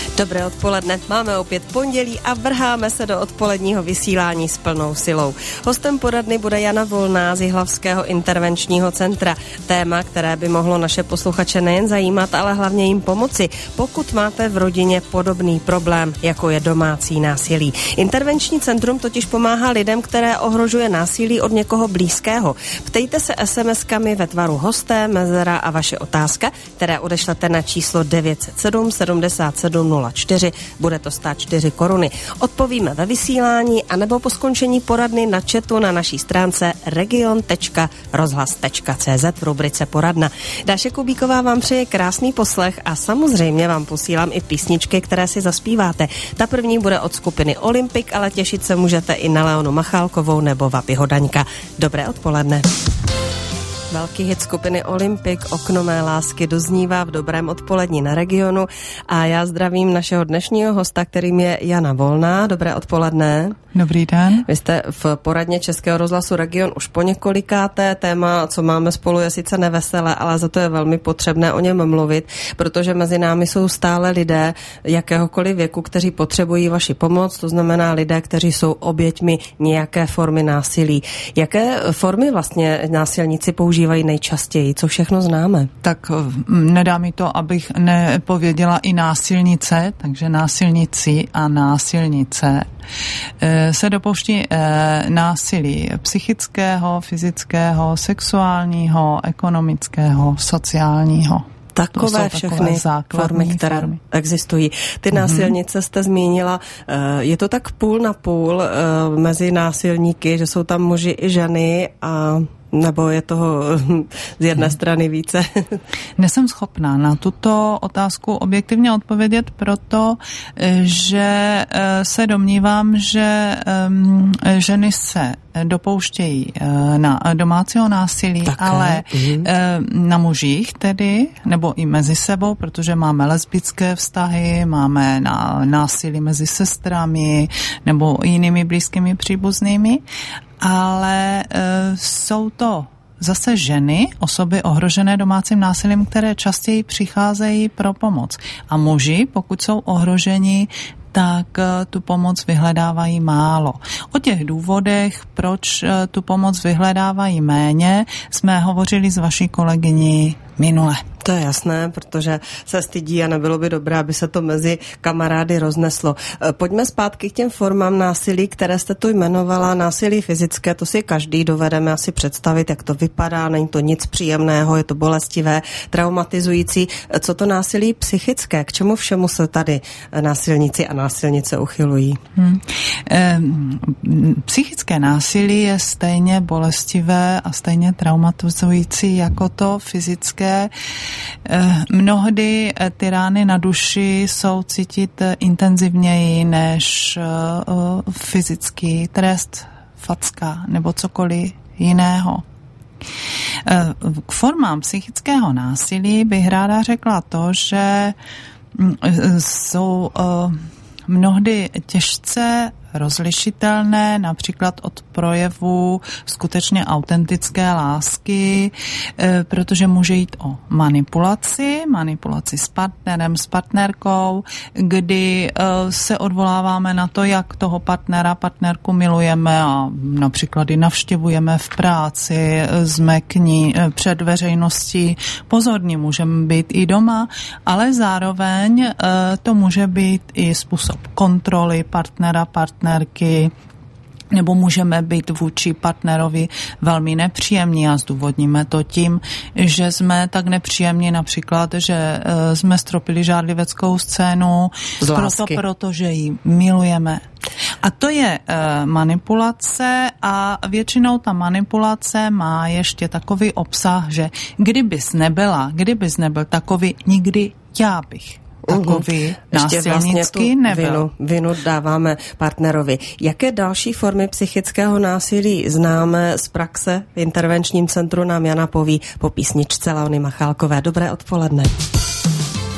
Dobré odpoledne, máme opět pondělí a vrháme se do odpoledního vysílání s plnou silou. Hostem poradny bude Jana Volná z Jihlavského intervenčního centra. Téma, které by mohlo naše posluchače nejen zajímat, ale hlavně jim pomoci, pokud máte v rodině podobný problém, jako je domácí násilí. Intervenční centrum totiž pomáhá lidem, které ohrožuje násilí od někoho blízkého. Ptejte se SMS-kami ve tvaru hosté, mezera a vaše otázka, které odešlete na číslo 907 77 04, bude to stát 4 koruny. Odpovíme ve vysílání anebo po skončení poradny na chatu na naší stránce region.rozhlas.cz v rubrice Poradna. Dáše Kubíková vám přeje krásný poslech a samozřejmě vám posílám i písničky, které si zaspíváte. Ta první bude od skupiny Olympic, ale těšit se můžete i na Leonu Machálkovou nebo Vapi Hodaňka. Dobré odpoledne. Velký hit skupiny Olympic, Okno mé lásky, doznívá v dobrém odpolední na Regionu a já zdravím našeho dnešního hosta, kterým je Jana Volná. Dobré odpoledne. Dobrý den. Vy jste v poradně Českého rozhlasu Region už poněkolikáté. Téma, co máme spolu, je sice neveselé, ale za to je velmi potřebné o něm mluvit, protože mezi námi jsou stále lidé jakéhokoliv věku, kteří potřebují vaši pomoc, to znamená lidé, kteří jsou oběťmi nějaké formy násilí. Jaké formy vlastně násilníci používají nejčastěji? Co všechno známe? Tak nedá mi to, abych nepověděla i násilnice, takže násilníci a násilnice se dopouští násilí psychického, fyzického, sexuálního, ekonomického, sociálního. Takové všechny formy, které existují. Ty násilnice jste zmínila, je to tak půl na půl mezi násilníky, že jsou tam muži i ženy a nebo je toho z jedné strany více? Nesem schopná na tuto otázku objektivně odpovědět, proto, že se domnívám, že ženy se dopouštějí na domácího násilí, také, ale na mužích tedy, nebo i mezi sebou, protože máme lesbické vztahy, máme násilí mezi sestrami nebo jinými blízkými příbuznými, ale jsou to zase ženy, osoby ohrožené domácím násilím, které častěji přicházejí pro pomoc. A muži, pokud jsou ohroženi, tak tu pomoc vyhledávají málo. O těch důvodech, proč tu pomoc vyhledávají méně, jsme hovořili s vaší kolegyní minule. To je jasné, protože se stydí a nebylo by dobré, aby se to mezi kamarády rozneslo. Pojďme zpátky k těm formám násilí, které jste tu jmenovala. Násilí fyzické, to si každý dovedeme asi představit, jak to vypadá, není to nic příjemného, je to bolestivé, traumatizující. Co to násilí psychické? K čemu všemu se tady násilníci a násilnice uchylují? Psychické násilí je stejně bolestivé a stejně traumatizující jako to fyzické. Mnohdy ty rány na duši jsou cítit intenzivněji než fyzický trest, facka nebo cokoliv jiného. K formám psychického násilí bych ráda řekla to, že jsou mnohdy těžce rozlišitelné, například od projevu skutečně autentické lásky, protože může jít o manipulaci s partnerem, s partnerkou, kdy se odvoláváme na to, jak toho partnerku milujeme a například i navštěvujeme v práci, jsme k ní před veřejností pozorní, můžeme být i doma, ale zároveň to může být i způsob kontroly partnerky, nebo můžeme být vůči partnerovi velmi nepříjemní a zdůvodníme to tím, že jsme tak nepříjemní například, že jsme stropili žádliveckou scénu protože ji milujeme. A to je manipulace a většinou ta manipulace má ještě takový obsah, že kdybys nebyl takový, nikdy já bych takový násilnický nebyl. Vinu dáváme partnerovi. Jaké další formy psychického násilí známe z praxe v intervenčním centru, nám Jana poví po písničce Leony Machálkové. Dobré odpoledne.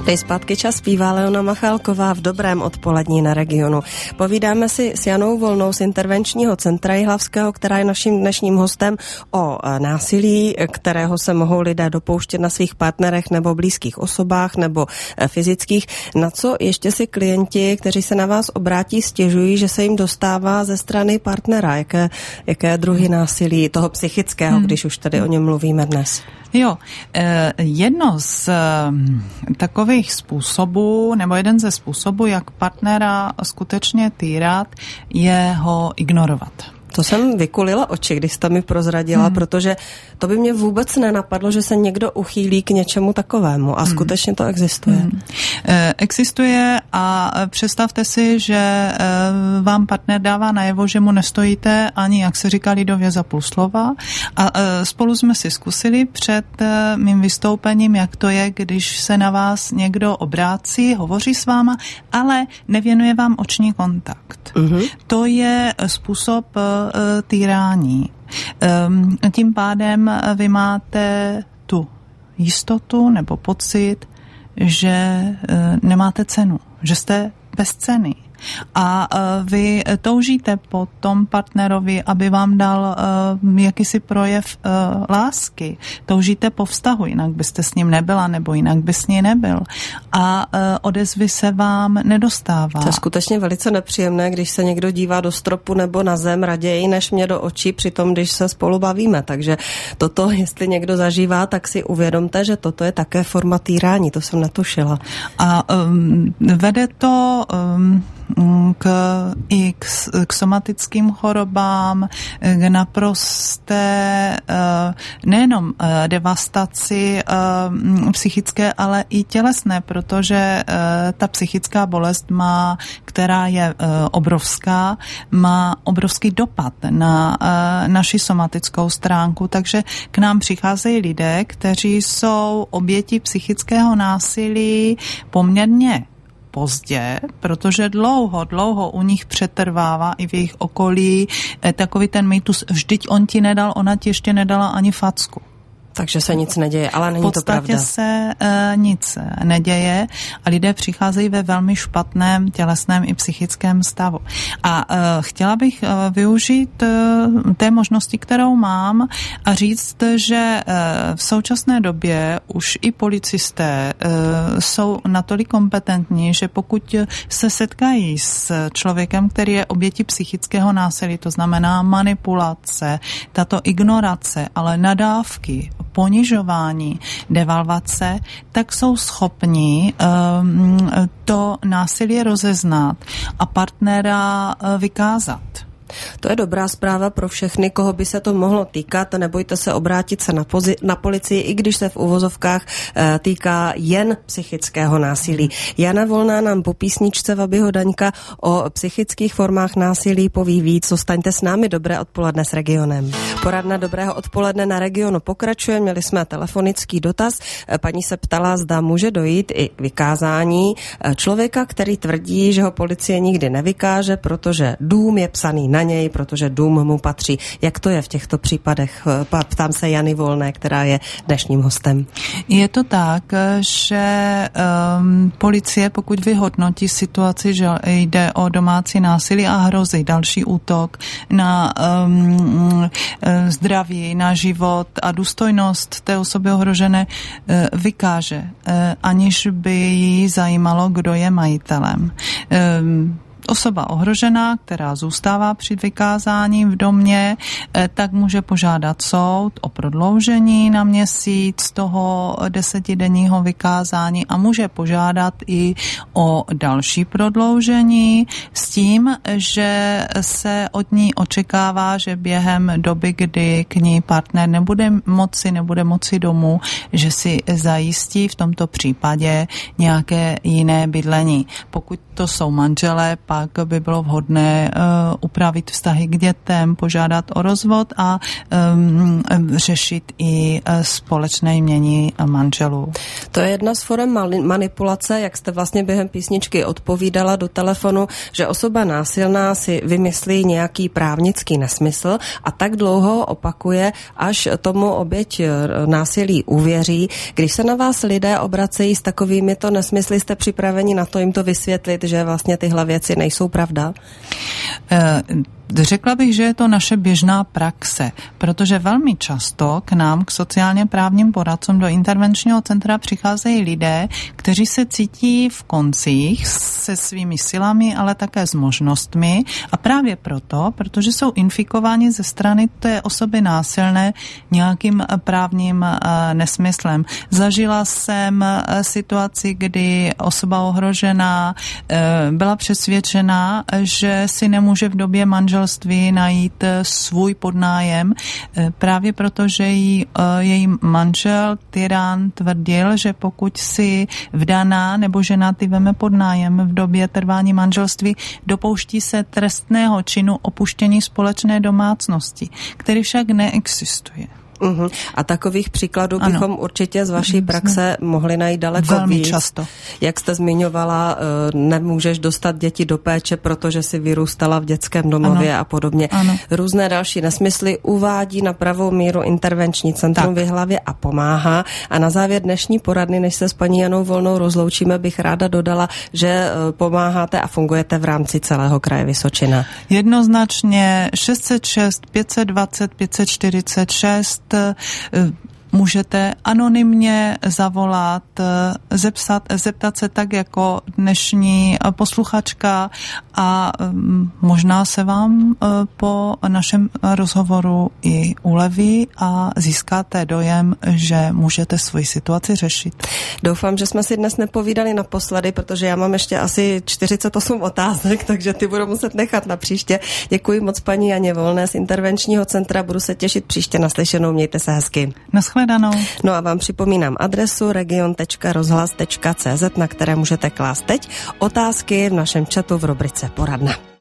Dej zpátky čas zpívá Leona Machálková v Dobrém odpolední na Regionu. Povídáme si s Janou Volnou z Intervenčního centra Jihlavského, která je naším dnešním hostem, o násilí, kterého se mohou lidé dopouštět na svých partnerech nebo blízkých osobách nebo fyzických. Na co ještě si klienti, kteří se na vás obrátí, stěžují, že se jim dostává ze strany partnera? Jaké druhy násilí, toho psychického, když už tady o něm mluvíme dnes? Jo, jedno z takových způsobů, nebo jeden ze způsobů, jak partnera skutečně týrat, je ho ignorovat. To jsem vykulila oči, když jste mi prozradila, protože to by mě vůbec nenapadlo, že se někdo uchýlí k něčemu takovému a skutečně to existuje. Existuje a představte si, že vám partner dává najevo, že mu nestojíte ani, jak se říká lidově, za půl slova a spolu jsme si zkusili před mým vystoupením, jak to je, když se na vás někdo obrácí, hovoří s váma, ale nevěnuje vám oční kontakt. To je způsob týrání. Tím pádem vy máte tu jistotu nebo pocit, že nemáte cenu, že jste bezcenný. A vy toužíte po tom partnerovi, aby vám dal jakýsi projev lásky. Toužíte po vztahu, jinak byste s ním nebyla, nebo jinak by s ní nebyl. A odezvy se vám nedostává. To je skutečně velice nepříjemné, když se někdo dívá do stropu nebo na zem raději, než mě do očí, přitom když se spolu bavíme. Takže toto, jestli někdo zažívá, tak si uvědomte, že toto je také forma týrání. To jsem netušila. A vede to k somatickým chorobám, k naprosté nejenom devastaci psychické, ale i tělesné, protože ta psychická bolest která je obrovská, má obrovský dopad na naši somatickou stránku, takže k nám přicházejí lidé, kteří jsou oběti psychického násilí poměrně pozdě, protože dlouho u nich přetrvává i v jejich okolí takový ten mýtus, vždyť on ti nedal, ona ti ještě nedala ani facku. Takže se nic neděje, ale není to pravda. V podstatě se nic neděje a lidé přicházejí ve velmi špatném tělesném i psychickém stavu. A chtěla bych využít té možnosti, kterou mám a říct, že v současné době už i policisté jsou natolik kompetentní, že pokud se setkají s člověkem, který je obětí psychického násilí, to znamená manipulace, tato ignorace, ale nadávky, ponižování, devalvace, tak jsou schopni to násilí rozeznat a partnera vykázat. To je dobrá zpráva pro všechny, koho by se to mohlo týkat. Nebojte se obrátit se na policii, i když se v uvozovkách týká jen psychického násilí. Jana Volná nám po písničce Vabyho Daňka o psychických formách násilí poví víc. Zůstaňte s námi. Dobré odpoledne s Regionem. Poradna Dobrého odpoledne na Regionu pokračuje. Měli jsme telefonický dotaz. Paní se ptala, zda může dojít i k vykázání člověka, který tvrdí, že ho policie nikdy nevykáže, protože dům je psaný na něj, protože dům mu patří. Jak to je v těchto případech? Ptám se Jany Volné, která je dnešním hostem. Je to tak, že policie, pokud vyhodnotí situaci, že jde o domácí násilí a hrozí další útok na zdraví, na život a důstojnost té osoby ohrožené, vykáže, aniž by jí zajímalo, kdo je majitelem. Osoba ohrožená, která zůstává při vykázání v domě, tak může požádat soud o prodloužení na měsíc toho 10denního vykázání a může požádat i o další prodloužení s tím, že se od ní očekává, že během doby, kdy k ní partner nebude moci domů, že si zajistí v tomto případě nějaké jiné bydlení. Pokud to jsou manželé, pak by bylo vhodné upravit vztahy k dětem, požádat o rozvod a řešit i společné jmění manželů. To je jedna z forem manipulace, jak jste vlastně během písničky odpovídala do telefonu, že osoba násilná si vymyslí nějaký právnický nesmysl a tak dlouho opakuje, až tomu oběť násilí uvěří. Když se na vás lidé obracejí s takovými to nesmysly, jste připraveni na to jim to vysvětlit, že vlastně tyhle věci nejsou pravda? Řekla bych, že je to naše běžná praxe, protože velmi často k nám, k sociálně právním poradcům do intervenčního centra přicházejí lidé, kteří se cítí v koncích se svými silami, ale také s možnostmi a právě proto, protože jsou infikováni ze strany té osoby násilné nějakým právním nesmyslem. Zažila jsem situaci, kdy osoba ohrožená byla přesvědčená, že si nemůže v době manželství najít svůj podnájem, právě proto, že její manžel, tyran, tvrdil, že pokud si vdaná nebo ženatý veme podnájem v době trvání manželství, dopouští se trestného činu opuštění společné domácnosti, který však neexistuje. A takových příkladů bychom určitě z vaší praxe mohli najít daleko velmi víc. Často. Jak jste zmiňovala, nemůžeš dostat děti do péče, protože si vyrůstala v dětském domově a podobně. Ano. Různé další nesmysly uvádí na pravou míru intervenční centrum v Jihlavě a pomáhá. A na závěr dnešní poradny, než se s paní Janou Volnou rozloučíme, bych ráda dodala, že pomáháte a fungujete v rámci celého kraje Vysočina. Jednoznačně 606 520 546 můžete anonymně zavolat, zeptat se tak jako dnešní posluchačka a možná se vám po našem rozhovoru i uleví a získáte dojem, že můžete svoji situaci řešit. Doufám, že jsme si dnes nepovídali naposledy, protože já mám ještě asi 48 otázek, takže ty budu muset nechat na příště. Děkuji moc paní Janě Volné z intervenčního centra, budu se těšit příště naslyšenou, mějte se hezky. Naschledanou. No a vám připomínám adresu region.rozhlas.cz, na které můžete klást teď otázky v našem chatu v rubrice Poradna.